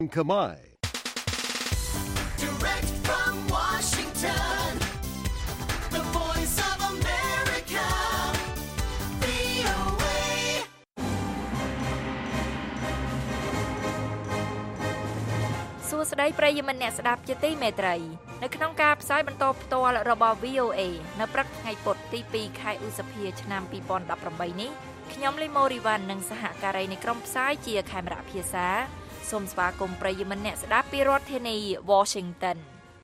Kamai. Direct from Washington, the voice of America, VOA. សួស្តីប្រិយមិត្តអ្នកស្ដាប់ជាទីមេត្រីនៅក្នុងការផ្សាយបន្តផ្ទាល់របស់ VOA នៅព្រឹកថ្ងៃពុធទី2ខែឧសភាឆ្នាំ2018នេះខ្ញុំលីម៉ូរីវ៉ាន់និងសហការីនៃក្រុមផ្សាយជាខេមរៈភាសាសូមស្វាគមន៍ប្រិយមិត្តអ្នកស្ដាប់ពីរដ្ឋធានី Washington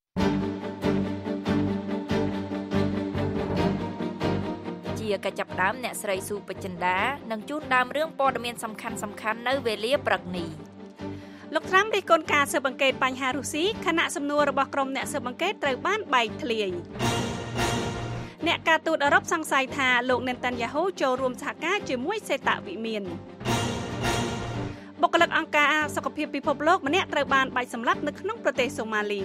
ជាកិច្ចចាប់ផ្ដើមអ្នកស្រីស៊ូបចិន្តានឹងជូនដើមរឿងព័ត៌មានសំខាន់ៗនៅវេលាព្រឹកនេះលោកត្រាំរិះគន់ការស៊ើបអង្កេតបញ្ហារុស្ស៊ីខណៈសំណួររបស់ក្រុមអ្នកស៊ើបអង្កេតត្រូវបានបែកធ្លាយអ្នកការទូតអឺរ៉ុបសង្ស័យថាលោកនេតាន់យ៉ាហ៊ូចូលរួមសហការជាមួយសេតវិមានបុគ្គលិកអង្គការសុខភាពពិភពលោកម្នាក់ត្រូវបានបាញ់សម្លាប់នៅក្នុងប្រទេសសូម៉ាលី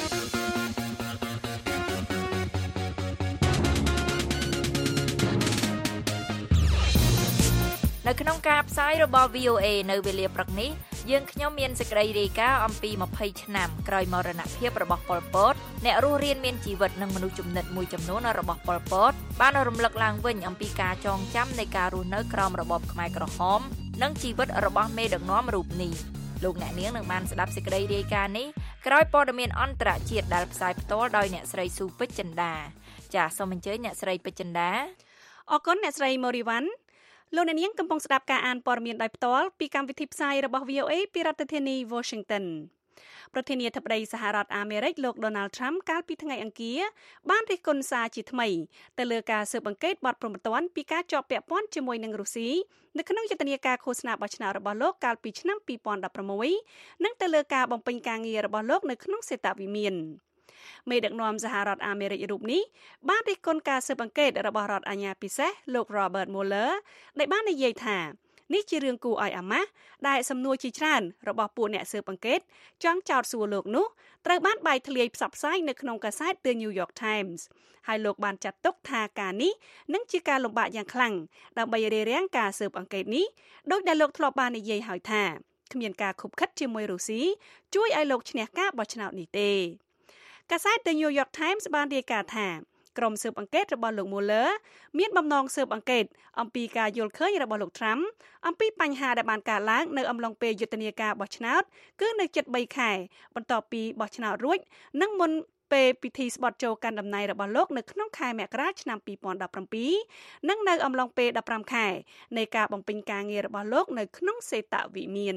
នៅក្នុងការផ្សាយរបស់ VOA នៅវេលាព្រឹកនេះយើងខ្ញុំមានសេចក្តីរាយការណ៍អំពី20ឆ្នាំក្រោយមរណភាពរបស់ប៉ុល ពតអ្នករស់រានមានជីវិតនិងមនុស្សជំនិតមួយចំនួនរបស់ប៉ុល ពតបានរំលឹកឡើងវិញអំពីការចងចាំនៃការរស់នៅក្រោមរបបខ្មែរក្រហមនិងជីវិតរបស់មេដឹកនាំរូបនេះលោកអ្នកនាងនឹងបានស្ដាប់សេចក្តីរាយការណ៍នេះក្រោយព័ត៌មានអន្តរជាតិដែលផ្សាយផ្ទាល់ដោយអ្នកស្រីស៊ូពេជ្រចិន្តាចាសសូមអញ្ជើញអ្នកស្រីពេជ្រចិន្តាអរគុណអ្នកស្រីម៉ូរីវ៉ាន់លោកអ្នកនាងកំពុងស្ដាប់ការអានព័ត៌មានដោយផ្ទាល់ពីកម្មវិធីផ្សាយរបស់ VOA ពីរដ្ឋធានី Washington ប្រធានាធិបតីសហរដ្ឋអាមេរិកលោក Donald Trump កាលពីថ្ងៃអង្គារបានរិះគន់សារជាថ្មីទៅលើការស៊ើបអង្កេតបទប្រមទ័នពីការជាប់ពាក់ព័ន្ធជាមួយនឹងរុស្ស៊ីនៅក្នុងយុទ្ធនាការឃោសនាបោះឆ្នោតរបស់លោកកាលពីឆ្នាំ2016និងទៅលើការបំពេញការងាររបស់លោកនៅក្នុងសេតវិមានមេដឹកនាំសហរដ្ឋអាមេរិករូបនេះបានរិះគន់ការស៊ើបអង្កេតរបស់រដ្ឋអាជ្ញាពិសេសលោក Robert Mueller ដែលបាននិយាយថានេះជារឿងគួរឲ្យអាម៉ាស់ដែលសំណួរជាច្រើនរបស់ពួកអ្នកស៊ើបអង្កេតចង់ចោទសួរលោកនោះត្រូវបានបែកធ្លាយផ្សព្វផ្សាយនៅក្នុងកាសែត The New York Times ហើយលោកបានចាត់ទុកថាការនេះនឹងជាការលំបាកយ៉ាងខ្លាំងដើម្បីរារាំងការស៊ើបអង្កេតនេះដោយដែលលោកធ្លាប់បាននិយាយហើយថាគ្មានការខុបខិតជាមួយរុស្ស៊ីជួយឲ្យលោកឈ្នះការបោះឆ្នោតនេះទេកាសែត The New York Times បានរាយការណ៍ថាក្រុមស៊ើបអង្កេតរបស់លោក Mueller មានបំណងស៊ើបអង្កេតអំពីការយល់ឃើញរបស់លោក Trump អំពីបញ្ហាដែលបានកើតឡើងនៅអំឡុងពេលយុទ្ធនាការបោះឆ្នោតគឺនៅជិត3ខែបន្ទាប់ពីបោះឆ្នោតរួចនិងមុនពេលពិធីស្បត់ចូលកាន់តំណែងរបស់លោកនៅក្នុងខែមករាឆ្នាំ2017និងនៅអំឡុងពេល15ខែនៃការបំពេញការងាររបស់លោកនៅក្នុងសេតវិមាន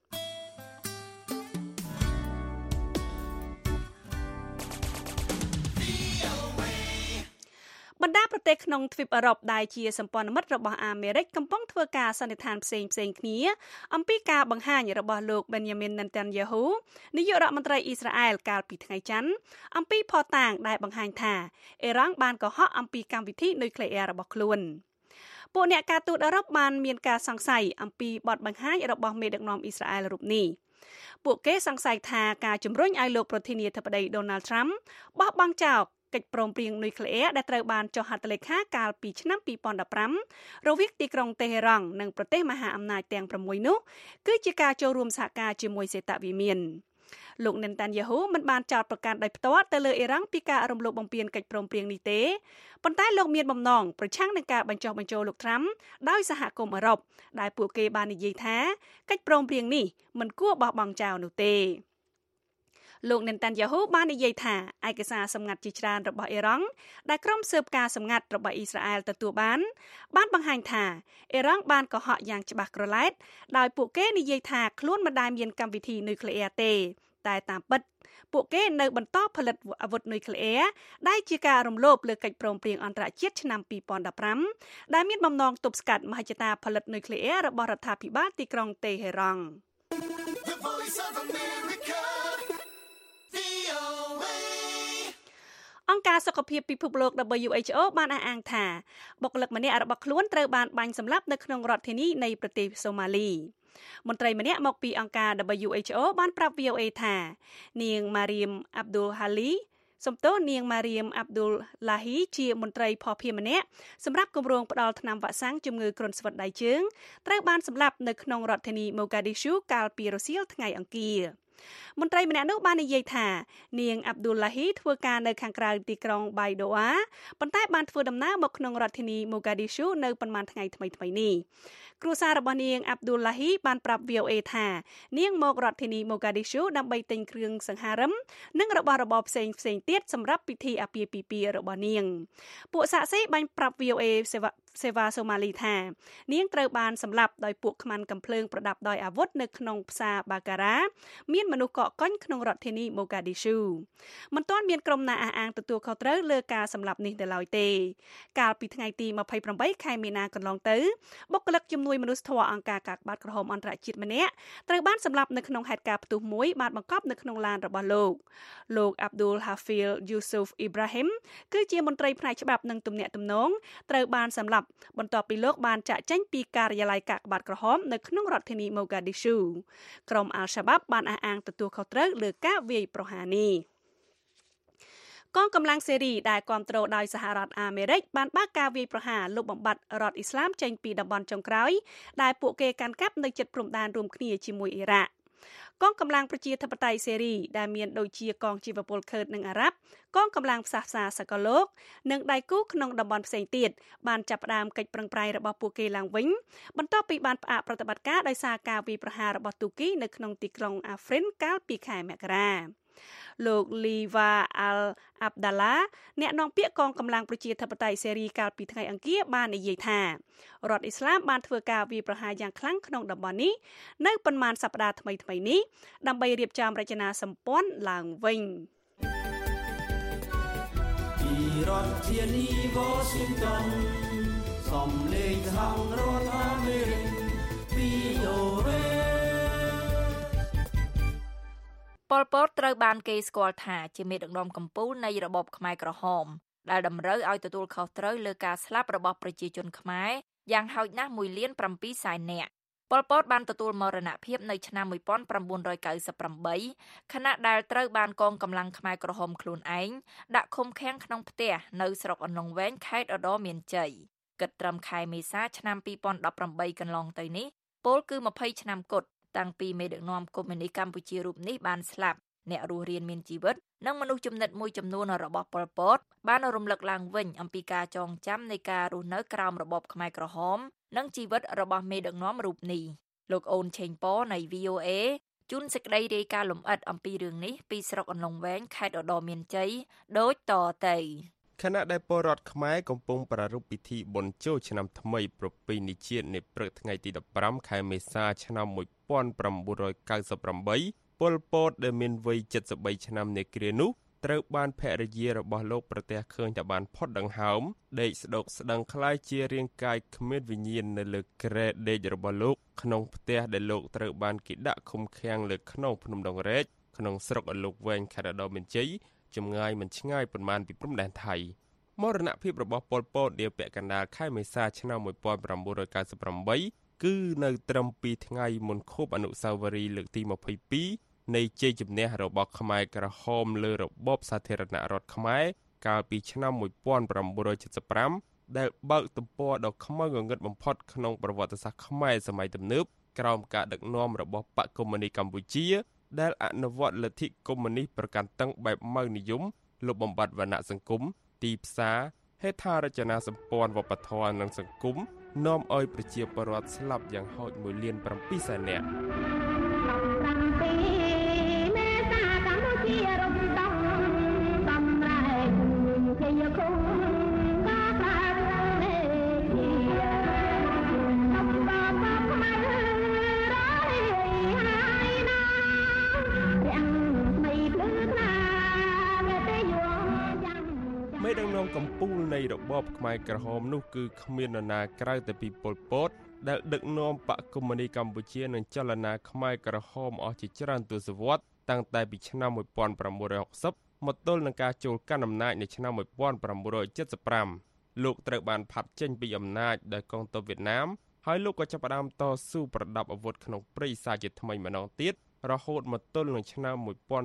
បណ្ដាប្រទេសក្នុងទ្វីបអឺរ៉ុបដែលជាសម្ព័ន្ធមិត្តរបស់អាមេរិកកំពុងធ្វើការសន្និដ្ឋានផ្សេងៗគ្នាអំពីការបង្ហាញរបស់លោក Benjamin Netanyahu នាយករដ្ឋមន្ត្រីអ៊ីស្រាអែលកាលពីថ្ងៃច័ន្ទអំពីភស្តុតាងដែលបង្ហាញថាអ៊ីរ៉ង់បានកុហកអំពីកម្មវិធីនុយក្លេអ៊ែររបស់ខ្លួនពួកអ្នកការទូតអឺរ៉ុបបានមានការសង្ស័យអំពីបទបង្ហាញរបស់មេដឹកនាំអ៊ីស្រាអែលរូបនេះពួកគេសង្ស័យថាការជំរុញឲ្យលោកប្រធានាធិបតី Donald Trump បោះបង់ចោលកិច្ចព្រមព្រៀងនុយក្លេអ៊ែរដែលត្រូវបានចុះហត្ថលេខាកាលពីឆ្នាំ2015រវាងទីក្រុងតេហេរ៉ង់និងប្រទេសមហាអំណាចទាំង6នោះគឺជាការចូលរួមសហការជាមួយសេតវិមានលោក Netanyahu មិនបានចោទប្រកាន់ដោយផ្ទាល់ទៅលើអ៊ីរ៉ង់ពីការរំលោភបំពានកិច្ចព្រមព្រៀងនេះទេប៉ុន្តែលោកមានបំណងប្រឆាំងនឹងការបញ្ចុះបញ្ចូលលោក Trump ដោយសហគមន៍អឺរ៉ុបដែលពួកគេបាននិយាយថាកិច្ចព្រមព្រៀងនេះមិនគួរបោះបង់ចោលនោះទេលោក Netanyahu បាននិយាយថាឯកសារសម្ងាត់ជាច្រើនរបស់អ៊ីរ៉ង់ដែលក្រុមស៊ើបការសម្ងាត់របស់អ៊ីស្រាអែលទទួលបានបង្ហាញថាអ៊ីរ៉ង់បានកុហកយ៉ាងច្បាស់ក្រឡែតដោយពួកគេនិយាយថាខ្លួនមិនដែលមានកម្មវិធីនុយក្លេអ៊ែរទេតែតាមពិតពួកគេនៅបន្តផលិតអាវុធនុយក្លេអ៊ែរដែលជាការរំលោភលើកិច្ចព្រមព្រៀងអន្តរជាតិឆ្នាំ2015ដែលមានបំណងទប់ស្កាត់មហិច្ឆតាផលិតនុយក្លេអ៊ែររបស់រដ្ឋាភិបាលទីក្រុងតេហេរ៉ង់អង្គការសុខភាពពិភពលោក WHO បានអះអាងថាបុគ្គលិកម្នាក់របស់ខ្លួនត្រូវបានបាញ់សម្លាប់នៅក្នុងរដ្ឋធានីនៃប្រទេសសូម៉ាលីមន្ត្រីម្នាក់មកពីអង្គការ WHO បានប្រាប់ VOA ថានាង Mariam Abdul Hali សំទោសនាង Mariam Abdul Lahi ជាមន្ត្រីភស្តុភារម្នាក់សម្រាប់គម្រោងផ្ដល់ថ្នាំវ៉ាក់សាំងជំងឺគ្រុនស្វិតដៃជើងត្រូវបានសម្លាប់នៅក្នុងរដ្ឋធានី Mogadishu កាលពីរសៀលថ្ងៃអង្គារមន្ត្រីម្នាក់នោះបាននិយាយថានាងអាប់ឌុលឡាហ៊ីធ្វើការនៅខាងក្រៅទីក្រុងបៃដូអាប៉ុន្តែបានធ្វើដំណើរមកក្នុងរដ្ឋធានីម៉ូហ្គាឌីស៊ូនៅប៉ុន្មានថ្ងៃថ្មីៗនេះគ្រួសាររបស់នាងអាប់ឌុលឡាហ៊ីបានប្រាប់ VOA ថានាងមករដ្ឋធានីម៉ូហ្គាឌីស៊ូដើម្បីទិញគ្រឿងសង្ហារិមនិងរបស់របរផ្សេងទៀតសម្រាប់ពិធីអាពាហ៍ពិពាហ៍របស់នាងពួកសាក្សីបានប្រាប់ VOA សេវាសូម៉ាលីថានាងត្រូវបានសម្លាប់ដោយពួកខ្មាំងកំភ្លើងប្រដាប់ដោយអាវុធនៅក្នុងផ្សារបាការ៉ាមានមនុស្សកកកុញក្នុងរដ្ឋធានីម៉ូហ្គាឌីស៊ូមិនទាន់មានក្រុមណាអះអាងទទួលខុសត្រូវលើការសម្លាប់នេះទៅឡើយទេកាលពីថ្ងៃទី28ខែមីនាកន្លងទៅបុគ្គលិកជំនួយមនុស្សធម៌អង្គការកាកបាទក្រហមអន្តរជាតិម្នាក់ត្រូវបានសម្លាប់នៅក្នុងហេតុការណ៍ផ្ទុះមួយបានបង្កប់នៅក្នុងឡានរបស់លោកអាប់ឌុលហាហ្វីលយូស៊ូហ្វអ៊ីប្រាហ៊ីមគឺជាមន្ត្រីផ្នែកច្បាប់និងទំនាក់ទំនងត្រូវបានសម្លាប់បន្ទាប់ពីលោកបានចាកចេញពីការិយាល័យកាកបាទក្រហមនៅក្នុងរដ្ឋធានីម៉ូហ្គាឌីស៊ូក្រុមអាល់ Shabaab បានអះអាងទទួលខុសត្រូវលើការវាយប្រហារនេះកងកម្លាំងសេរីដែលគាំទ្រដោយសហរដ្ឋអាមេរិកបានបើកការវាយប្រហារលុបបំបាត់រដ្ឋអ៊ីស្លាមចេញពីតំបន់ចុងក្រោយដែលពួកគេកាន់កាប់នៅជិតព្រំដែនរួមគ្នាជាមួយអ៊ីរ៉ាក់កងកម្លាំងប្រជាធិបតេយ្យសេរីដែលមានដូចជាកងជីវពលខឺតនិងអារ៉ាប់កងកម្លាំងផ្សះផ្សាសកលលោកនិងដៃគូក្នុងតំបន់ផ្សេងទៀតបានចាប់ផ្ដើមកិច្ចប្រឹងប្រែងរបស់ពួកគេឡើងវិញបន្ទាប់ពីបានផ្អាកប្រតិបត្តិការដោយសារការវាយប្រហាររបស់ទូគីនៅក្នុងទីក្រុងអាហ្វ្រិនកាលពីខែមករាលោកលីវ៉ាអាល់អាប់ដាឡាអ្នកនាំពាក្យកងកម្លាំងប្រជាធិបតេយ្យសេរីកាលពីថ្ងៃអង្គារបាននិយាយថារដ្ឋអ៊ីស្លាមបានធ្វើការវាយប្រហារយ៉ាងខ្លាំងក្នុងតំបន់នេះនៅប៉ុន្មានសប្តាហ៍ថ្មីៗនេះដើម្បីរៀបចំរចនាសម្ព័ន្ធឡើងវិញពីរដ្ឋធានី Washington សំឡេងសហរដ្ឋអាមេរិក VOA ប៉ុល ពតត្រូវបានគេស្គាល់ថាជាមេដឹកនាំកំពូលនៃរបបខ្មែរក្រហមដែលតម្រូវឲ្យទទួលខុសត្រូវលើការស្លាប់របស់ប្រជាជនខ្មែរយ៉ាងហោចណាស់1,700,000 នាក់ប៉ុល ពតបានទទួលមរណភាពនៅឆ្នាំ1998ខណៈដែលត្រូវបានកងកម្លាំងខ្មែរក្រហមខ្លួនឯងដាក់ឃុំឃាំងក្នុងផ្ទះនៅស្រុកអន្លង់វែងខេត្តឧត្តរមានជ័យគិតត្រឹមខែមេសាឆ្នាំ2018កន្លងទៅនេះពលគឺ20ឆ្នាំគត់តាំងពីមេដឹកនាំកុម្មុយនីសកម្ពុជារូបនេះបានស្លាប់អ្នករស់រានមានជីវិតនិងមនុស្សចំណិតមួយចំនួនរបស់ប៉ុល ពតបានរំលឹកឡើងវិញអំពីការចងចាំនៃការរស់នៅក្រោមរបបខ្មែរក្រហមនិងជីវិតរបស់មេដឹកនាំរូបនេះលោកអូនឆេងប៉នៃ VOA ជូនសេចក្តីរាយការណ៍លម្អិតអំពីរឿងនេះពីស្រុកអន្លង់វែងខេត្តឧត្តរមានជ័យដូចតទៅខណៈដែលពលរដ្ឋខ្មែរកំពុងប្រារព្ធពិធីបុណ្យចូលឆ្នាំថ្មីប្រពៃណីជាតិនៅព្រឹកថ្ងៃទី15ខែមេសាឆ្នាំ1998ពល ពតដែលមានវ័យ73ឆ្នាំនៃគ្រានោះត្រូវបានភរិយារបស់លោកប្រទះឃើញថាបានផុតដង្ហើមដេកស្ដុកស្ដឹងคล้ายជារាងកាយគ្មានវិញ្ញាណនៅលើគ្រែដេករបស់លោកក្នុងផ្ទះដែលលោកត្រូវបានគេដាក់ឃុំឃាំងលើខ្នងភ្នំដងរែកក្នុងស្រុកអលុកវែងខេត្តឧត្តរមានជ័យចម្ងាយមិនឆ្ងាយប៉ុន្មានពីព្រំដែនថៃមរណភាពរបស់ប៉ុល ពតនាពេលកណ្ដាលខែមេសាឆ្នាំ1998គឺនៅត្រឹម2ថ្ងៃមុនខួបអនុស្សាវរីយ៍លើកទី22នៃជ័យជំនះរបស់ខ្មែរក្រហមលើរបបសាធារណរដ្ឋខ្មែរកាលពីឆ្នាំ1975ដែលបើកទំព័រដ៏ខ្មៅងងឹតបំផុតក្នុងប្រវត្តិសាស្ត្រខ្មែរសម័យទំនើបក្រោមការដឹកនាំរបស់បកកុម្មុយនីសកម្ពុជាដែលអនុវត្តលទ្ធិកុម្មុយនីសប្រកាន់តឹងបែបម៉ៅនិយមលុបបំបាត់វណ្ណៈសង្គមទីផ្សារហេដ្ឋារចនាសម្ព័ន្ធវប្បធម៌និងសង្គមនាំឲ្យប្រជាពលរដ្ឋស្លាប់យ៉ាងហោច1,700,000 នាក់មេដឹកនាំកំពូលនៃរបបខ្មែរក្រហមនោះគឺគ្មាននរណាក្រៅតែពីប៉ុល ពតដែលដឹកនាំបកកុម្មុយនីសកម្ពុជានិងចលនាខ្មែរក្រហមអស់ជាច្រើនទសវត្សរ៍តាំងតែពីឆ្នាំ1960មកទល់នឹងការចូលកាន់អំណាចនៅឆ្នាំ1975លោកត្រូវបានផាត់ចេញពីអំណាចដោយកងទ័ពវៀតណាមហើយលោកក៏ចាប់ផ្ដើមតស៊ូប្រដាប់អាវុធក្នុងព្រៃសាជាថ្មីម្ដងទៀតរហូតមកទល់នឹងឆ្នាំ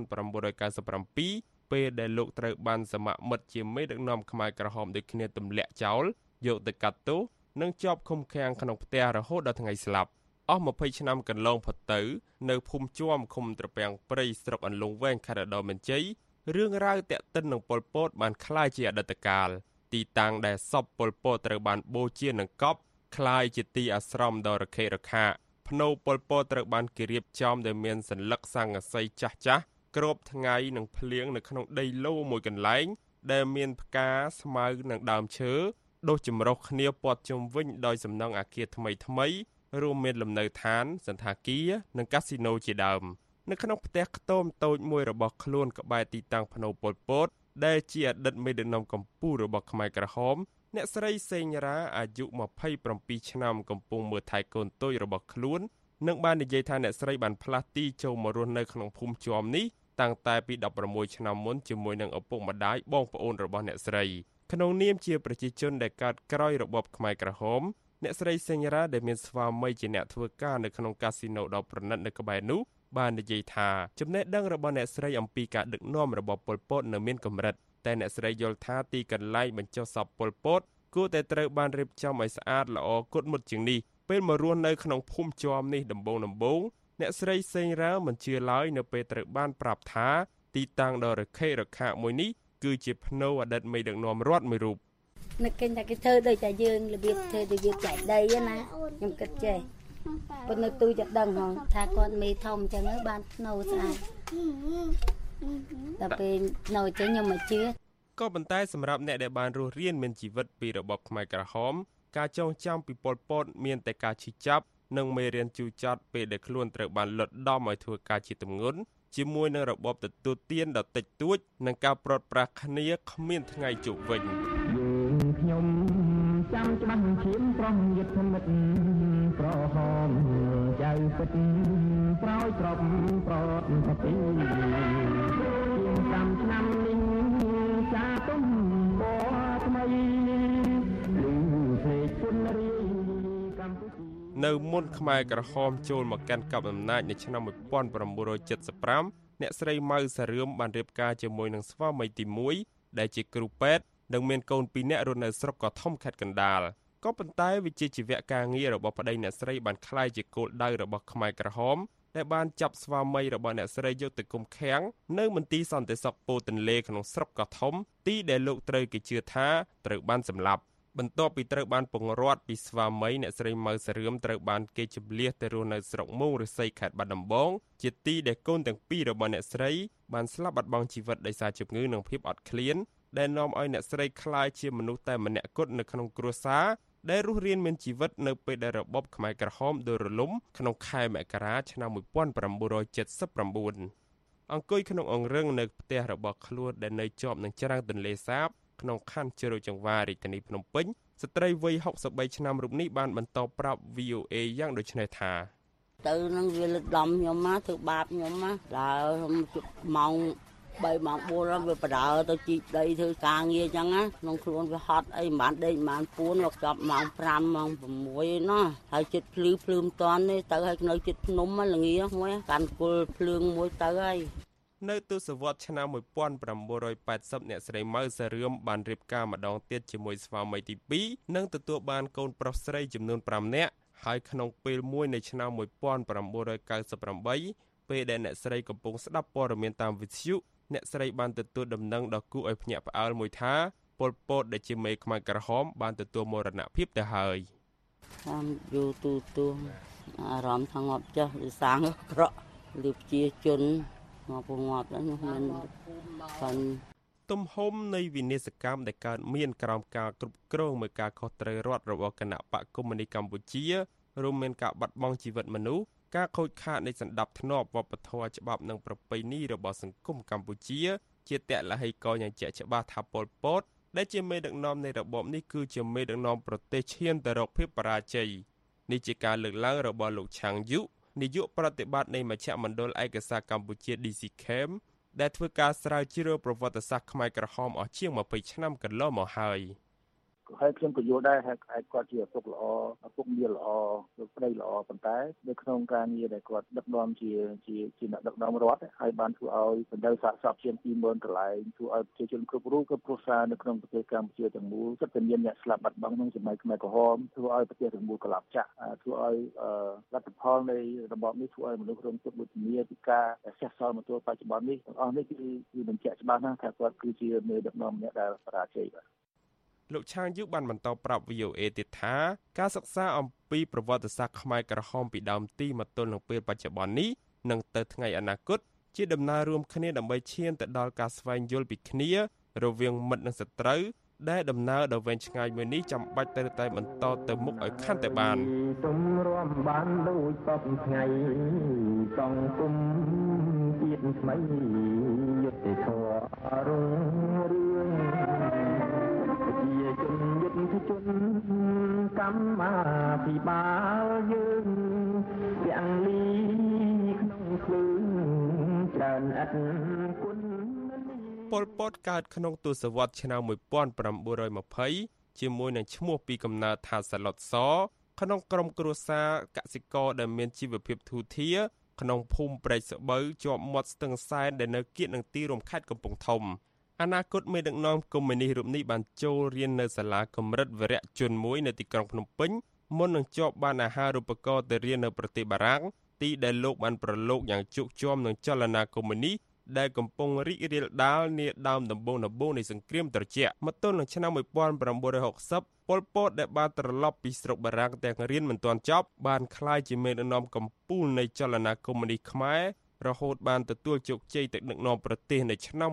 1997ពេលដែលលោកត្រូវបានសមមិត្តជាមេដឹកនាំខ្មែរក្រហមដូចគ្នាទម្លាក់ចោលយកទៅកាត់ទោសនិងជាប់ឃុំឃាំងក្នុងផ្ទះរហូតដល់ថ្ងៃស្លាប់អស់20ឆ្នាំកន្លងផុតទៅនៅភូមិជួមឃុំត្រពាំងព្រៃស្រុកអន្លង់វែងខេត្តឧត្តរមានជ័យរឿងរ៉ាវតាក់ទិននឹងប៉ុលពតបានคล้ายជាអតីតកាលទីតាំងដែលសពប៉ុលពតត្រូវបានបូជានឹងកប់คล้ายជាទីអាស្រមដ៏រខេរខាភ្នៅប៉ុលពតត្រូវបានគេរៀបចំដោយមានសញ្ញកស័ង្កសីចាស់ៗគ្របថ្ងៃនឹងភ្លៀងនៅក្នុងដីឡូមួយកន្លែងដែលមានផ្កាស្មៅនិងដើមឈើដុះចម្រុះគ្នាព័ទ្ធជុំវិញដោយសំណង់អគារថ្មីរួមមានលំនៅឋានសន្តាគារនិងកាស៊ីណូជាដើមនៅក្នុងផ្ទះខ្ទមតូចមួយរបស់ខ្លួនក្បែរទីតាំងភ្នៅប៉ុលពតដែលជាអតីតមេដឹកនាំកម្ពុជារបស់ខ្មែរក្រហមអ្នកស្រីសេងរ៉ាអាយុ27ឆ្នាំកំពុងមើលថែកូនតូចរបស់ខ្លួននិងបាននិយាយថាអ្នកស្រីបានផ្លាស់ទីចូលមករស់នៅក្នុងភូមិជាំនេះតាំងតែពី16ឆ្នាំមុនជាមួយនឹងឪពុកម្ដាយបងប្អូនរបស់អ្នកស្រីក្នុងនាមជាប្រជាជនដែលកើតក្រោយរបបខ្មែរក្រហមអ្នកស្រីសេងរ៉ាដែលមានស្វាមីជាអ្នកធ្វើការនៅក្នុងកាស៊ីណូដ៏ប្រណិតនៅក្បែរនោះបាននិយាយថាចំណេះដឹងរបស់អ្នកស្រីអំពីការដឹកនាំរបស់ប៉ុលពតនៅមានកម្រិតតែអ្នកស្រីយល់ថាទីកន្លែងបញ្ចុះសពប៉ុលពតគួរតែត្រូវបានរៀបចំឲ្យស្អាតល្អគត់មុតជាងនេះពេលមករស់នៅក្នុងភូមិជាំនេះដំបូងអ្នកស្រីសេងរ៉ាមិនជឿឡើយនៅពេលត្រូវបានប្រាប់ថាទីតាំងដ៏រខេរខាមួយនេះគឺជាភ្នៅអតីតមេដឹកនាំរដ្ឋមួយរូបនឹកឃើញថាគេធ្វើដូចតែយើងរបៀបធ្វើរបៀបចែកដីណាខ្ញុំគិតចេះប៉ុន្តែទូចដឹងហងថាគាត់មេធំអញ្ចឹងបានភ្នៅស្អាតដល់ពេលនៅចេះខ្ញុំមកជឿក៏ប៉ុន្តែសម្រាប់អ្នកដែលបានរស់រានមានជីវិតពីរបបខ្មែរក្រហមការចងចាំពីប៉ុលពតមានតែការឈឺចាប់និងមេរៀនជូរចត់ពេលដែលខ្លួនត្រូវបានលុតដំឲ្យធ្វើការជាទម្ងន់ជាមួយនឹងរបបទទួលទានដ៏តិចតួចនិងការប្រត់ប្រាស់គ្នាគ្មានថ្ងៃជប់វិញខ្ញុំចាំច្បាស់ឈាមប្រងយុទ្ធមិត្តប្រហមចៅពិតប្រោយក្របប្រត់ប្រទីជាងចាំឆ្នាំនេះចាទុំបថ្មីលឺភ្លេចគុណរីកម្ពុជានៅមុនខ្មែរក្រហមចូលមកកាន់កាប់អំណាចនៅឆ្នាំ1975អ្នកស្រីម៉ៅសារឿមបានរៀបការជាមួយនឹងស្វាមីទី1ដែលជាគ្រូពេទ្យនិងមានកូន2នាក់រស់នៅស្រុកកោះធំខេត្តកណ្ដាលក៏ប៉ុន្តែវិជ្ជាជីវៈការងាររបស់ប្តីអ្នកស្រីបានក្លាយជាគោលដៅរបស់ខ្មែរក្រហមដែលបានចាប់ស្វាមីរបស់អ្នកស្រីយកទៅឃុំឃាំងនៅមន្ទីរសន្តិសុខពោធិ៍ទន្លេក្នុងស្រុកកោះធំទីដែលលោកត្រូវគេជឿថាត្រូវបានសម្លាប់បន្ទាប់ពីត្រូវបានពង្រាត់ពីស្វាមីអ្នកស្រីម៉ៅសារឿមត្រូវបានគេជម្លៀសទៅរស់នៅស្រុកមោងរិស័យខេត្តបាត់ដំបងជាទីដែលកូនទាំងពីររបស់អ្នកស្រីបានស្លាប់បាត់បង់ជីវិតដោយសារជំងឺនិងភាពអត់ឃ្លានដែលនាំឲ្យអ្នកស្រីក្លាយជាមនុស្សតែម្នាក់គត់នៅក្នុងគ្រួសារដែលរស់រានមានជីវិតនៅពេលដែលរបបខ្មែរក្រហមដួលរលំក្នុងខែមករាឆ្នាំ1979អង្គុយក្នុងអង្រឹងនៅផ្ទះរបស់ខ្លួនដែលនៅជាប់នឹងច្រាំងទន្លេសាបក្នុងខណ្ឌជ្រោយចង្វាររាជធានីភ្នំពេញស្ត្រីវ័យ63ឆ្នាំរូបនេះបានបន្តប្រាប់ VOA យ៉ាងដូចនេះថាទៅនឹងវាលឹកដំខ្ញុំមកធ្វើបាបខ្ញុំមកដើរម៉ោង3ម៉ោង4វាបដើទៅជីកដីធ្វើការងារអញ្ចឹងណាក្នុងខ្លួនវាហត់អីមិនបានដេកមិនបានពួនមកចាប់ម៉ោង5ម៉ោង6ណាហើយចិត្តភ្លឺភ្លឺមិនតាន់ទេទៅឲ្យនៅចិត្តភ្នំល្ងាមួយកាន់គល់ភ្លើងមួយទៅហើយនៅទសវត្សរ៍ឆ្នាំ1980អ្នកស្រីម៉ៅសារឿមបានរៀបការម្ដងទៀតជាមួយស្វាមីទី2និងទទួលបានកូនប្រុសស្រីចំនួន5នាក់ហើយក្នុងពេលមួយនៅឆ្នាំ1998ពេលដែលអ្នកស្រីកំពុងស្ដាប់ព័ត៌មានតាមវិទ្យុអ្នកស្រីបានទទួលដំណឹងដ៏គួរឲ្យភ្ញាក់ផ្អើលមួយថាប៉ុលពតដែលជាមេខ្មែរក្រហមបានទទួលមរណភាពទៅហើយតាមយូរទូអារម្មណ៍ថាងាប់ចាស់ឬសាងក្រក់ឬជាជនងាប់ហ្នឹងមិនបានទំហំនៃវិនាសកម្មដែលកើតមានក្រោមការគ្រប់គ្រងមើលការខុសត្រូវរដ្ឋរបស់គណៈបកកុម្មុយនីសកម្ពុជារួមមានការបាត់បង់ជីវិតមនុស្សការខូចខាតនៃសណ្ដាប់ធ្នាប់វប្បធម៌ច្បាប់និងប្រពៃណីរបស់សង្គមកម្ពុជាជាតលហិកយ៉ាងជាក់ច្បាស់ថាប៉ុលពតដែលជាមេដឹកនាំនៃរបបនេះគឺជាមេដឹកនាំប្រទេសឈានទៅរកភាពបរាជ័យនេះជាការលើកឡើងរបស់លោកឆាងយុនាយកប្រតិបត្តិនៃមជ្ឈមណ្ឌលឯកសារកម្ពុជា DCCAM ដែលធ្វើការស្រាវជ្រាវប្រវត្តិសាស្ត្រខ្មែរក្រហមអស់ជាង20ឆ្នាំកន្លងមកហើយកហើយខ្ញុំក៏យល់ដែរហើយគាត់ជាឪពុកល្អឪពុកមានល្អប្តីល្អប៉ុន្តែនៅក្នុងការងារដែលគាត់ដឹកនាំជាអ្នកដឹកនាំរដ្ឋហើយបានធ្វើឲ្យបណ្ដឹងសាកសពជាង 20,000 កន្លែងធ្វើឲ្យប្រជាជនគ្រប់រូបក៏គ្រួសារនៅក្នុងប្រទេសកម្ពុជាទាំងមូលសិតតែមានអ្នកស្លាប់បាត់បង់ក្នុងសម័យខ្មែរក្រហមធ្វើឲ្យប្រទេសទាំងមូលកន្លប់ចាស់ធ្វើឲ្យលទ្ធផលនៃរបបនេះធ្វើឲ្យមនុស្សរងទុក្ខវេទនាពីការសេះសល់មកទល់បច្ចុប្បន្ននេះទាំងអស់នេះគឺបញ្ជាក់ច្បាស់ណាស់ថាគាត់គឺជាមេដឹកនាំម្នាក់ដែលបរាជ័យបាទលោកឆាងយុបានបន្តប្រាប់ VOA ទៀតថាការសិក្សាអំពីប្រវត្តិសាស្ត្រខ្មែរក្រហមពីដើមទីមកទល់នឹងពេលបច្ចុប្បន្ននេះនឹងទៅថ្ងៃអនាគតជាដំណើររួមគ្នាដើម្បីឈានទៅដល់ការស្វែងយល់ពីគ្នារវាងមិត្តនិងសត្រូវដែលដំណើរដ៏វែងឆ្ងាយមួយនេះចាំបាច់ត្រូវតែបន្តទៅមុខឲ្យកាន់តែបានទុំរួមបានដូចតបថ្ងៃសង្គមជាតិថ្មីយុត្តិធម៌រុងរឿងជាជនយុទ្ធជនកម្មាភិបាលយើងទាំងលីក្នុងភ្លើងច្រើនឥតគុណប៉ុល ពតកើតក្នុងទសវត្សរ៍ឆ្នាំ1920ជាមួយនឹងឈ្មោះពីកំណើតថាសាឡុតសក្នុងក្រុមគ្រួសារកសិករដែលមានជីវភាពធូរធារក្នុងភូមិព្រែកស្បូវជាប់មាត់ស្ទឹងសែនដែលនៅគៀកនឹងទីរួមខេត្តកំពង់ធំអនាគតមេដឹកនាំកុម្មុយនីសរូបនេះបានចូលរៀននៅសាលាកម្រិតវរៈជនមួយនៅទីក្រុងភ្នំពេញមុននឹងជាប់បានអាហារូបករណ៍ទៅរៀននៅប្រទេសបារាំងទីដែលលោកបានប្រឡូកយ៉ាងជោគជ័យនឹងចលនាកុម្មុយនីសដែលកំពុងរីករាលដាលនាដើមដំបូងនៃសង្គ្រាមត្រជាក់មកទល់នឹងឆ្នាំ1960ប៉ុល ពតដែលបានត្រឡប់ពីស្រុកបារាំងទាំងរៀនមិនទាន់ចប់បានក្លាយជាមេដឹកនាំកម្ពុជានៃចលនាកុម្មុយនីសខ្មែររហូតបានទទួលជោគជ័យទៅដឹកនាំប្រទេសនៅឆ្នាំ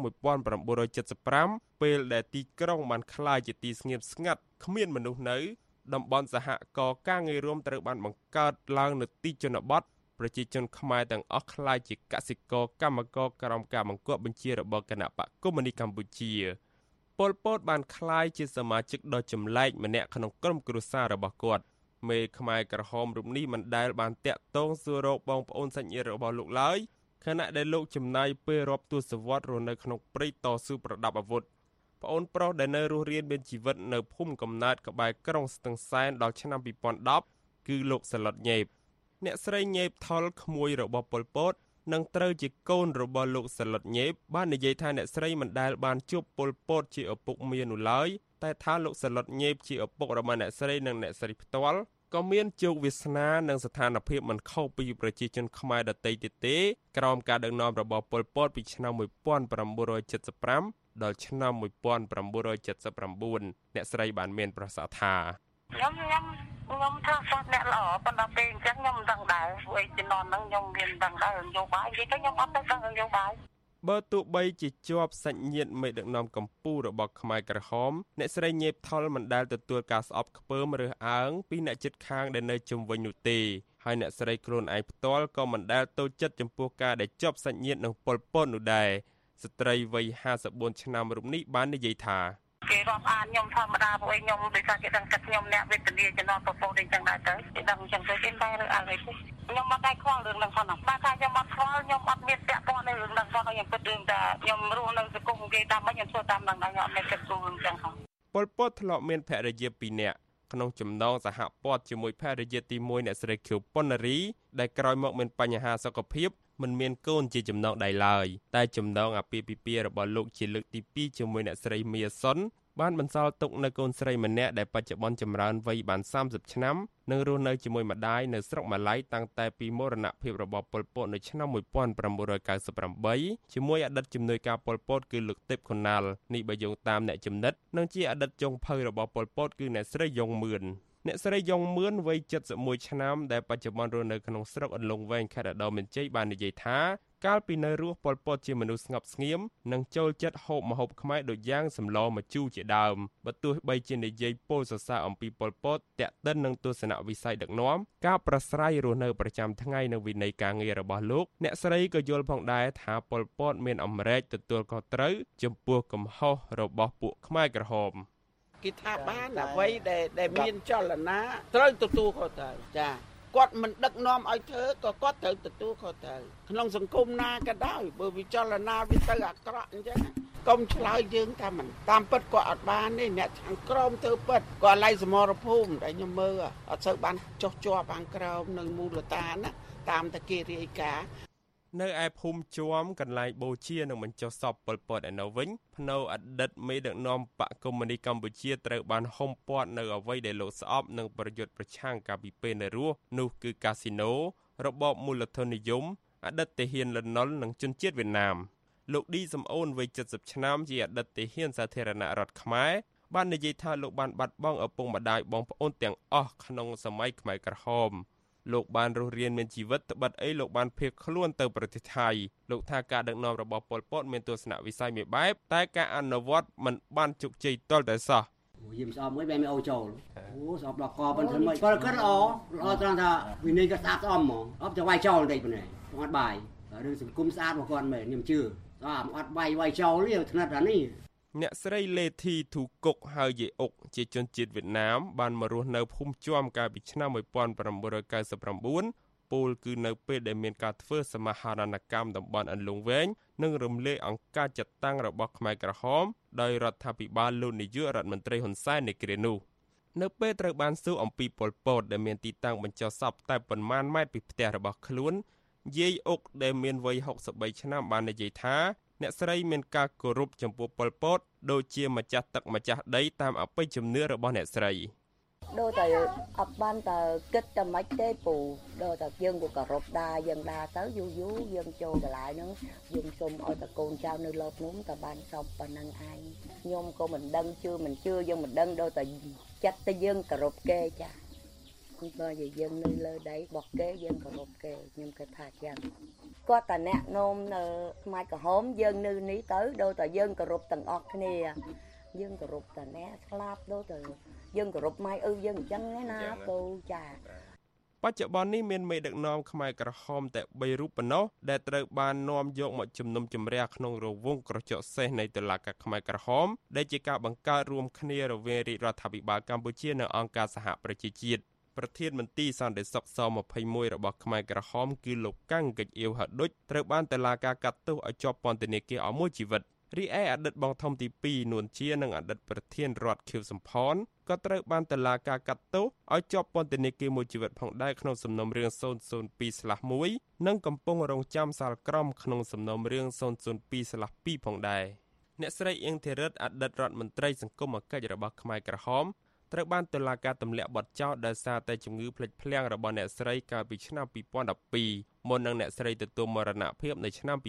1975ពេលដែលទីក្រុងបានក្លាយជាទីស្ងៀមស្ងាត់គ្មានមនុស្សនៅតំបន់សហករណ៍ការងាររួមត្រូវបានបង្កើតឡើងនៅទីជនបទប្រជាជនខ្មែរទាំងអស់ក្លាយជាកសិករកម្មករក្រោមការបង្គាប់បញ្ជារបស់គណៈបកកុម្មុយនីសកម្ពុជាប៉ុល ពតបានក្លាយជាសមាជិកដ៏ចម្លែកម្នាក់ក្នុងក្រុមគ្រួសាររបស់គាត់មេខ្មែរក្រហមរូបនេះមិនដែលបានតាក់ទងសួររកបងប្អូនសាច់ញាតិរបស់លោកឡើយខណៈដែលលោកចំណាយពេលរាប់ទសវត្សរ៍រស់នៅក្នុងព្រៃតស៊ូប្រដាប់អាវុធប្អូនប្រុសដែលនៅរស់រានមានជីវិតនៅភូមិកំណើតក្បែរក្រុងស្ទឹងសែនដល់ឆ្នាំ2010គឺលោកសាឡុតញេបអ្នកស្រីញេបថុលក្មួយរបស់ប៉ុល ពតនឹងត្រូវជាកូនរបស់លោកសាឡុតញេបបាននិយាយថាអ្នកស្រីមិនដែលបានជួបប៉ុល ពតជាឪពុកមានោះឡើយតែថាលោកសាឡុតញេបជាឪពុករបស់អ្នកស្រីនិងអ្នកស្រីផ្ទាល់ក៏មានជោគវាសនានិងស្ថានភាពមិនខុសពីប្រជាជនខ្មែរដទៃទៀតទេក្រោមការដឹកនាំរបស់ប៉ុល ពតពីឆ្នាំ1975ដល់ឆ្នាំ1979អ្នកស្រីបានមានប្រសាសន៍ថាខ្ញុំធ្វើសាស្ត្រអ្នកល្អប៉ុន្តែពេលអញ្ចឹងខ្ញុំមិនដឹងដែរព្រោះជំនាន់ហ្នឹងខ្ញុំមានដឹងដែរនយោបាយនិយាយទៅខ្ញុំអត់ទៅដឹងនយោបាយបើទោះបីជាជាប់សាច់ញាតិមេដឹកនាំកម្ពុជារបស់ខ្មែរក្រហមអ្នកស្រីញេបថុលមិនដែលទទួលការស្អប់ខ្ពើមរើសអើងពីអ្នកជិតខាងដែលនៅជុំវិញនោះទេហើយអ្នកស្រីខ្លួនឯងផ្ទាល់ក៏មិនដែលតូចចិត្តចំពោះការដែលជាប់សាច់ញាតិនឹងប៉ុល ពតនោះដែរស្ត្រីវ័យ54ឆ្នាំរូបនេះបាននិយាយថាគេរាប់អានខ្ញុំធម្មតាព្រោះខ្ញុំដោយសារគេដឹងចិត្តខ្ញុំអ្នកវេទនាចំណងប្រពោអីចឹងដែរទៅគេដឹងចឹងទៅគេតែរើអើងអីខ្ញុំមិនដែរខ្វល់រឿងហ្នឹងផងបើថាខ្ញុំអត់ខ្វល់ខ្ញុំអត់មានពាក់ព័ន្ធនឹងរឿងហ្នឹងផងខ្ញុំគិតរឿងតែខ្ញុំរស់នៅសង្គមគេតាមមិនខ្ញុំធ្វើតាមហ្នឹងដែរខ្ញុំអត់មានគិតគូររឿងចឹងផងប៉ុល ពតធ្លាប់មានភរិយា2នាក់ក្នុងចំណងសហព័ន្ធជាមួយភរិយាទី1អ្នកស្រីខៀវប៉ុណ្ណារីដែលក្រោយមកមានបញ្ហាសុខភាពមិនមានកូនជាចំណងដៃឡើយតែចំណងអាពាហ៍ពិពាហ៍របស់លោកជាលើកទី2ជាមួយអ្នកស្រីមៀសុនបានបន្សល់ទុកនៅកូនស្រីម្នាក់ដែលបច្ចុប្បន្នចម្រើនវ័យបាន30ឆ្នាំនិងរស់នៅជាមួយម្ដាយនៅស្រុកម៉ាឡៃតាំងតែពីមរណភាពរបស់ប៉ុល ពតនៅឆ្នាំ1998ជាមួយអតីតជំនួយការប៉ុល ពតគឺលោកទេពខុណាល់នេះបើយោងតាមអ្នកចំណិតនិងជាអតីតចុងភៅរបស់ប៉ុល ពតគឺអ្នកស្រីយ៉ុងមឿនអ្នកស្រីយ៉ុងមឿនវ័យ71ឆ្នាំដែលបច្ចុប្បន្នរស់នៅក្នុងស្រុកអន្លង់វែងខេត្តឧត្តរមានជ័យបាននិយាយថាកាលពីនៅរស់ប៉ុល ពតជាមនុស្សស្ងប់ស្ងៀមនិងចូលចិត្តហូបម្ហូបខ្មែរដូចយ៉ាងសម្លម្ជូរជាដើមបើទោះបីជានិយាយពោលសរសើរអំពីប៉ុល ពតតាក់ទិននឹងទស្សនវិស័យដឹកនាំការប្រស្រ័យរស់នៅប្រចាំថ្ងៃនិងវិន័យការងាររបស់លោកអ្នកស្រីក៏យល់ផងដែរថាប៉ុល ពតមានអំរែកទទួលខុសត្រូវចំពោះកំហុសរបស់ពួកខ្មែរក្រហមគេថាបានអ្វីដែលមានចលនាត្រូវទទួលខុសត្រូវចាគាត់មិនដឹកនាំឲ្យធ្វើក៏គាត់ត្រូវទទួលខុសត្រូវក្នុងសង្គមណាក៏ដោយបើវិចលនាវាទៅអាក្រក់អញ្ចឹងកុំឆ្លើយយើងថាមិនតាមពិតគាត់អត់បានទេអ្នកខាងក្រោមធ្វើពិតគាត់ឡៃសមរភូមិដែលខ្ញុំមើលអត់សូវបានចុះជាប់ខាងក្រោមនៅមូលដ្ឋានណាតាមតែគេរាយការណ៍នៅឯភូមិជួមកន្លែងបូជានឹងបញ្ចុះសពប៉ុលពតឯនៅវិញភ្នៅអតីតមេដឹកនាំបកកុម្មុយនីកម្ពុជាត្រូវបានហុំព័ទ្ធនៅអ្វីដែលលោកស្អប់នឹងប្រយុទ្ធប្រឆាំងកាលពីពេលនៅរស់នោះគឺកាស៊ីណូរបបមូលធននិយមអតីតទាហានលន់នល់និងជនជាតិវៀតណាមលោកឌីសំអូនវ័យ70ឆ្នាំជាអតីតទាហានសាធារណរដ្ឋខ្មែរបាននិយាយថាលោកបានបាត់បង់ឪពុកម្ដាយបងប្អូនទាំងអស់ក្នុងសម័យខ្មែរក្រហមលោកបានរស់រានមានជីវិតត្បិតអីលោកបានភៀសខ្លួនទៅប្រទេសថៃលោកថាការដឹកនាំរបស់ប៉ុលពតមានទស្សនវិស័យមួយបែបតែការអនុវត្តមិនបានជោគជ័យទាល់តែសោះយាមស្អប់មួយបែរមិនអូចូលអូស្អប់ដល់កប៉ុណ្្នឹងមិនគាត់ល្អត្រង់ថាវិន័យក៏ស្អាតស្អំហ្មងអត់ទៅវាយចោលតិចប៉ុណ្ណេះអត់បាយរឿងសង្គមស្អាតរបស់គាត់មែនខ្ញុំជឿអត់វាយចោលនេះថ្នាក់អានេះអ្នកស្រីលេធីធូកុកហៅយាយអុកជាជនជាតិវៀតណាមបានមករស់នៅភូមិជួមកាលពីឆ្នាំ1999ពលគឺនៅពេលដែលមានការធ្វើសមាហរណកម្មតំបន់អន្លង់វែងនិងរំលាយអង្គការចាត់តាំងរបស់ខ្មែរក្រហមដោយរដ្ឋាភិបាលលោកនាយករដ្ឋមន្ត្រីហ៊ុនសែននៅគ្រានោះនៅពេលត្រូវបានសួរអំពីប៉ុលពតដែលមានទីតាំងបញ្ចុះសពតែប៉ុន្មានម៉ែត្រពីផ្ទះរបស់ខ្លួនយាយអុកដែលមានវ័យ63ឆ្នាំបាននិយាយថាអ្នកស្រីមានការគោរពចំពោះប៉ុលពតដូចជាម្ចាស់ទឹកម្ចាស់ដីតាមអបិយជំនឿរបស់អ្នកស្រីដូចតែអត់បានតែគិតតែមិនទេពូដូចតែយើងក៏គោរពដែរយើងដែរទៅយូរយើងចូលកន្លែងហ្នឹងយើងសុំឲ្យតកូនចៅនៅលើភ្នំតែបានសពប៉ុណ្ណឹងឯងខ្ញុំក៏មិនដឹងជឿមិនជឿយើងមិនដឹងដូចតែចិត្តតែយើងគោរពគេចាគឺបើយើងនៅលើដីរបស់គេយើងគោរពគេខ្ញុំគិតថាចឹងគាត់តែអ្នកនោមនៅខ្មាច់ក្រហមយើងនៅនេះទៅដូចតែយើងគោរពទាំងអស់គ្នាយើងគោរពតែអ្នកស្លាប់ដូចតែយើងគោរពម៉ែឪយើងអញ្ចឹងណាពូចាបច្ចុប្បន្ននេះមានមេដឹកនាំខ្មែរក្រហមតែ3រូបប៉ុណ្ណោះដែលត្រូវបាននាំយកមកជំនុំជម្រះក្នុងរង្វង់ក្រចកសេះនៃតុលាការខ្មែរក្រហមដែលជាការបង្កើតរួមគ្នារវាងរាជរដ្ឋាភិបាលកម្ពុជានិងអង្គការសហប្រជាជាតិប្រធានមន្ទីរសន្តិសុខស21របស់ខ្មែរក្រហមគឺលោកកាំងកិច្ចអៀវហដុចត្រូវបានតុលាការកាត់ទោសឲ្យជាប់ពន្ធនាគារអស់មួយជីវិតរីឯអតីតបងធំទី2នួនជានិងអតីតប្រធានរដ្ឋខៀវសំផនក៏ត្រូវបានតុលាការកាត់ទោសឲ្យជាប់ពន្ធនាគារមួយជីវិតផងដែរក្នុងសំណុំរឿង002/1និងកំពុងរងចាំសាលក្រមក្នុងសំណុំរឿង002/2ផងដែរអ្នកស្រីអៀងធីរិតអតីតរដ្ឋមន្ត្រីសង្គមគិច្ចរបស់ខ្មែរក្រហមត្រូវបានតុលាការទម្លាក់បទចោទដោយសារតែជំងឺភ្លេចភ្លាំងរបស់អ្នកស្រីកាលពីឆ្នាំ2012មុននឹងអ្នកស្រីទទួលមរណភាពនៅឆ្នាំ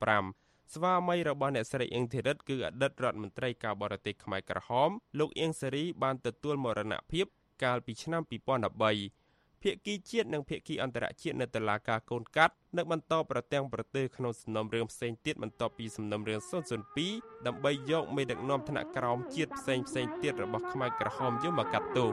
2015ស្វាមីរបស់អ្នកស្រីអៀងធីរិតគឺអតីតរដ្ឋមន្ត្រីការបរទេសខ្មែរក្រហមលោកអៀងសេរីបានទទួលមរណភាពកាលពីឆ្នាំ2013ភាគីជាតិនិងភាគីអន្តរជាតិនៅតុលាការកូនកាត់នៅបន្តប្រទាំងប្រទើក្នុងសំណុំរឿងផ្សេងទៀតបន្ទាប់ពីសំណុំរឿង002ដើម្បីយកមេដឹកនាំថ្នាក់ក្រោមជាតិផ្សេងទៀតរបស់ខ្មែរក្រហមយកមកកាត់ទោស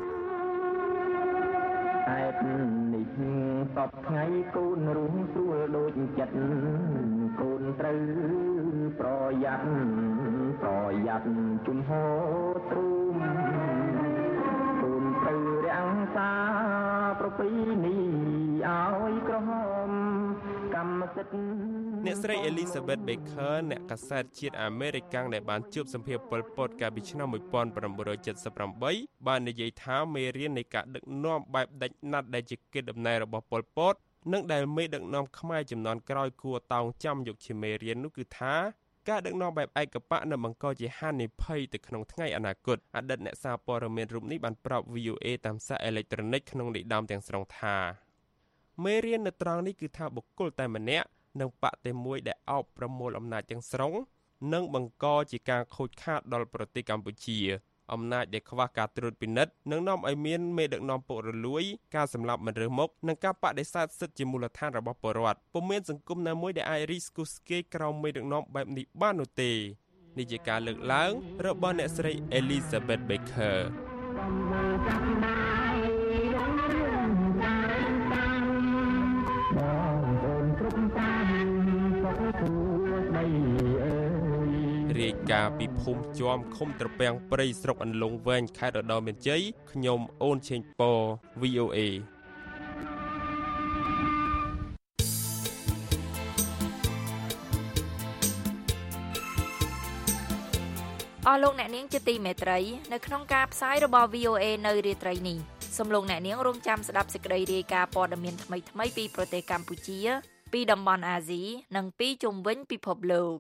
ហេតុនេះសពថ្ងៃកូនរួមស្រួលដូចចិត្តកូនត្រូវប្រយ័ត្នជំហរទ្រូងកូនត្រូវរាំងសាប្រពៃណីឲ្យក្រហមកម្មសិទ្ធិអ្នកស្រី Elizabeth Baker អ្នកកាសែតជាតិអាមេរិកដែលបានជួបសម្ភារប៉ុលពតកាលពីឆ្នាំ1978បាននិយាយថាមេរៀននៃការដឹកនាំបែបដាច់ណាត់ដែលជាកេរដំណែលរបស់ប៉ុលពតនិងដែលមេដឹកនាំខ្មែរចំនួនក្រោយគួរតោងចាំយកជាមេរៀននោះគឺថាការដឹកនាំបែបឯកបកនឹងបង្កជាហានិភ័យទៅក្នុងថ្ងៃអនាគតអតីតអ្នកសារព័ត៌មានរូបនេះបានប្រាប់ VOA តាមសារអេឡិចត្រូនិកក្នុងនិដាមទាំងស្រុងថាមេរៀននៅត្រង់នេះគឺថាបុគ្គលតែម្នាក់និងបកតែមួយដែលអោបប្រមូលអំណាចទាំងស្រុងនិងបង្កជាការខូចខាតដល់ប្រទេសកម្ពុជាអំណាចដែលខ្វះការត្រួតពិនិត្យនឹងនាំឲ្យមានមេដឹកនាំពុករលួយការសម្លាប់មិនរើសមុខនិងការបដិសេធសិទ្ធិជាមូលដ្ឋានរបស់ប្រជាពលរដ្ឋពុំមានសង្គមណាមួយដែលអាចរីកស្គុះស្គាយក្រោមមេដឹកនាំបែបនេះបាននោះទេនេះជាការលើកឡើងរបស់អ្នកស្រី Elizabeth Bakerរាយការណ៍ពីភូមិជាំឃុំត្រពាំងព្រៃស្រុកអន្លង់វែងខេត្តឧត្តរមានជ័យខ្ញុំអូនឆេងប៉ VOA អស់លោកអ្នកនាងជាទីមេត្រីនៅក្នុងការផ្សាយរបស់ VOA នៅរាត្រីនេះសូមលោកអ្នកនាងរងចាំស្ដាប់សេចក្តីរាយការណ៍ព័ត៌មានថ្មីៗពីប្រទេសកម្ពុជាពីតំបន់អាស៊ីនិងពីជុំវិញពិភពលោក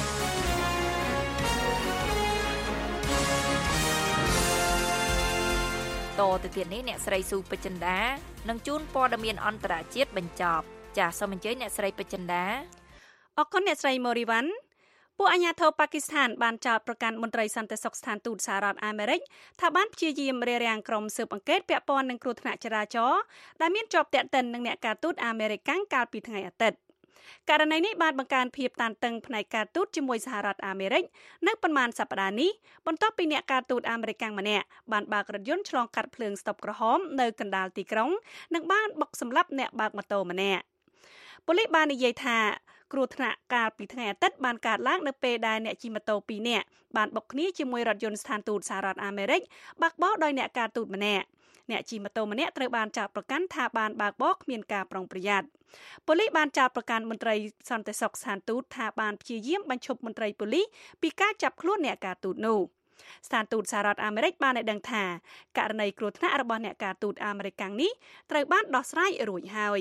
តទៅទៀតនេះអ្នកស្រីស៊ូពេជ្រចិន្តានឹងជូនព័ត៌មានអន្តរជាតិបញ្ចប់ចាសសូមអញ្ជើញអ្នកស្រីពេជ្រចិន្តាអរគុណអ្នកស្រីម៉ូរីវ៉ាន់ពួកអាជ្ញាធរប៉ាគីស្ថានបានចោទប្រកាន់មន្ត្រីសន្តិសុខស្ថានទូតសហរដ្ឋអាមេរិកថាបានព្យាយាមរារាំងក្រុមស៊ើបអង្កេតពាក់ព័ន្ធនឹងគ្រោះថ្នាក់ចរាចរណ៍ដែលមានជាប់ទាក់ទិននឹងអ្នកការទូតអាមេរិកកាលពីថ្ងៃអាទិត្យករណីនេះបានបង្កើនភាពតានតឹងផ្នែកការទូតជាមួយសហរដ្ឋអាមេរិកនៅប៉ុន្មានសប្តាហ៍នេះបន្ទាប់ពីអ្នកការទូតអាមេរិកម្នាក់បានបើករថយន្តឆ្លងកាត់ភ្លើងស្តុបក្រហមនៅកណ្ដាលទីក្រុងនិងបានបុកសម្លាប់អ្នកបើកម៉ូតូម្នាក់ប៉ូលីសបាននិយាយថាគ្រោះថ្នាក់កាលពីថ្ងៃអាទិត្យបានកើតឡើងនៅពេលដែលអ្នកជិះម៉ូតូ2នាក់បានបុកគ្នាជាមួយរថយន្តស្ថានទូតសហរដ្ឋអាមេរិកបាក់បោដោយអ្នកការទូតម្នាក់អ្នកជិះម៉ូតូម្នាក់ត្រូវបានចោទប្រកាន់ថាបានបើកបរគ្មានការប្រុងប្រយ័ត្នប៉ូលីសបានចោទប្រកាន់មន្ត្រីសន្តិសុខស្ថានទូតថាបានព្យាយាមបញ្ឈប់មន្ត្រីប៉ូលីសពីការចាប់ខ្លួនអ្នកការទូតនោះស្ថានទូតសហរដ្ឋអាមេរិកបានឲ្យដឹងថាករណីគ្រោះថ្នាក់របស់អ្នកការទូតអាមេរិកនេះត្រូវបានដោះស្រាយរួចហើយ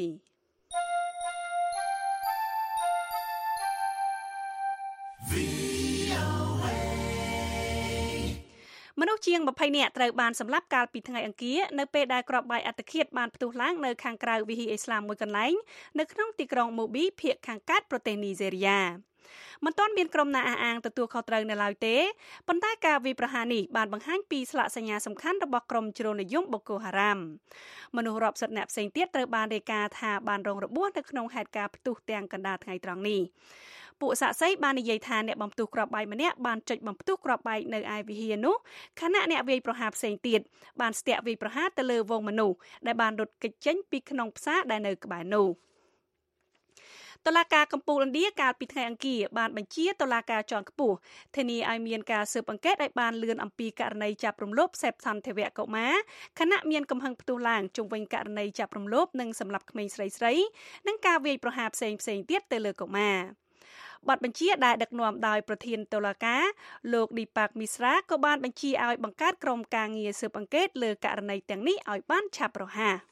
មនុស្សជាង20នាក់ត្រូវបានសម្លាប់កាលពីថ្ងៃអង្គារនៅពេលដែលគ្រាប់បែកអត្តឃាតបានផ្ទុះឡើងនៅខាងក្រៅវិហារអ៊ីស្លាមមួយកន្លែងនៅក្នុងទីក្រុងម៉ូប៊ីភាគខាងកើតប្រទេសនីហ្សេរីយ៉ាមិនទាន់មានក្រុមណាអះអាងទទួលខុសត្រូវនៅឡើយទេប៉ុន្តែការវាយប្រហារនេះបានបង្ហាញពីស្លាកសញ្ញាសំខាន់របស់ក្រុមជ្រុលនិយមបូកូហារ៉ាមមនុស្សរាប់សិបនាក់ផ្សេងទៀតត្រូវបានរាយការណ៍ថាបានរងរបួសនៅក្នុងហេតុការណ៍ផ្ទុះទាំងកណ្ដាលថ្ងៃត្រង់នេះពួកសាក្សីបាននិយាយថាអ្នកបំផ្ទុះគ្រាប់បែកម្នាក់បានចុចបំផ្ទុះគ្រាប់បែកនៅឯវិហារនោះខណៈអ្នកវាយប្រហារផ្សេងទៀតបានស្ទាក់វាយប្រហារទៅលើវងមនុស្សដែលបានរត់គេចចេញពីក្នុងផ្សារដែលនៅក្បែរនោះតុលាការកំពូលឥណ្ឌាកាលពីថ្ងៃអង្គារបានបញ្ជាតុលាការជាន់ខ្ពស់ធានាឲ្យមានការស៊ើបអង្កេតឲ្យបានលឿនអំពីករណីចាប់រំលោភសេពសន្ធិវៈកុមារខណៈមានកំហឹងផ្ទុះឡើងជុំវិញករណីចាប់រំលោភនិងសម្លាប់ក្មេងស្រីៗនិងការវាយប្រហារផ្សេងទៀតទៅលើកុមារបទបញ្ជាដែលដឹកនាំដោយប្រធានតុលាការលោក Deepak Misra ក៏បានបញ្ជាឲ្យបង្កើតក្រុមការងារស៊ើបអង្កេតលើករណីទាំងនេះឲ្យបានឆាប់រហ័ស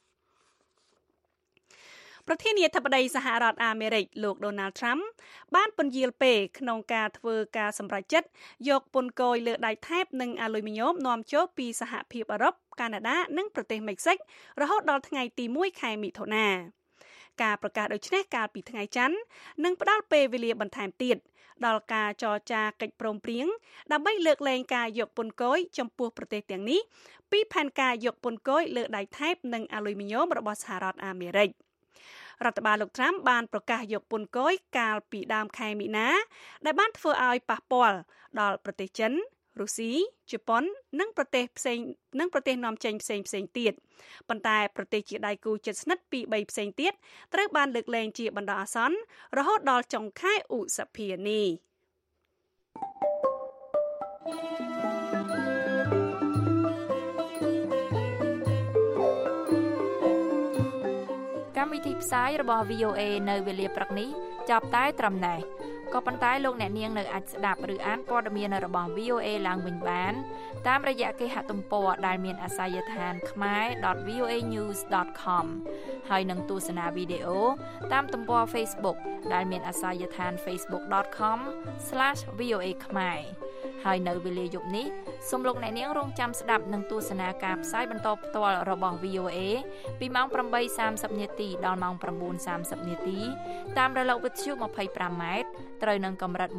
ប្រធានាធិបតីសហរដ្ឋអាមេរិកលោក Donald Trump បានពន្យាលពេលក្នុងការធ្វើការសម្រេចចិត្តយកពន្ធគយលើដែកថែបនិងអាលុយមីញ៉ូមនាំចូលពីសហភាពអឺរ៉ុបកាណាដានិងប្រទេសមិចស៊ិករហូតដល់ថ្ងៃទី1ខែមិថុនាការប្រកាសដូចនេះកាលពីថ្ងៃច័ន្ទនឹងផ្ដល់ពេលវេលាបន្ថែមទៀតដល់ការចរចាកិច្ចព្រមព្រៀងដើម្បីលើកលែងការយកពន្ធគយចំពោះប្រទេសទាំងនេះពីផែនការយកពន្ធគយលើដែកថែបនិងអាលុយមីញ៉ូមរបស់សហរដ្ឋអាមេរិករដ្ឋបាលលោកត្រាំបានប្រកាសយកពន្ធគយកាលពីដើមខែមីនាដែលបានធ្វើឲ្យប៉ះពាល់ដល់ប្រទេសចិនរុស្ស៊ីជប៉ុននិងប្រទេសនាំចេញផ្សេងទៀតប៉ុន្តែប្រទេសជាដៃគូជិតស្និទ្ធពី3ផ្សេងទៀតត្រូវបានលើកលែងជាបណ្ដោះអាសន្នរហូតដល់ចុងខែឧសភានេះកម្មវិធីផ្សាយរបស់ VOA នៅវេលាព្រឹកនេះចាប់តែត្រឹមណេះក៏ប៉ុន្តែលោកអ្នកនាងនៅអាចស្ដាប់ឬអានព័ត៌មានរបស់ VOA ឡើងវិញបានតាមរយៈគេហទំព័រដែលមានអាសយដ្ឋាន khmer.voanews.com ហើយនឹងទស្សនាវីដេអូតាមទំព័រ Facebook ដែលមានអាសយដ្ឋាន facebook.com/voa khmer ហើយនៅវេលាយប់នេះសូមលោកអ្នកនាងរងចាំស្ដាប់និងទស្សនាការផ្សាយបន្តផ្ទាល់របស់ VOA ពីម៉ោង 8:30 នាទីដល់ម៉ោង 9:30 នាទីតាមរលកវិទ្យុ 25M ត្រូវនឹងកម្រិត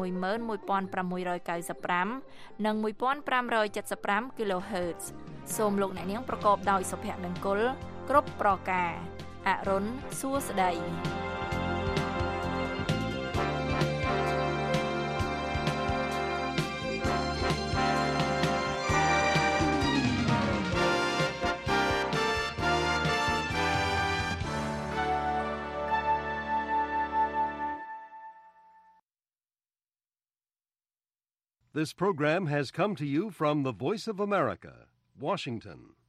11695 និង 1575 kHz សូមលោកអ្នកនាងប្រកបដោយសុភមង្គលគ្រប់ប្រការអរុនសួស្តី This program has come to you from the Voice of America, Washington.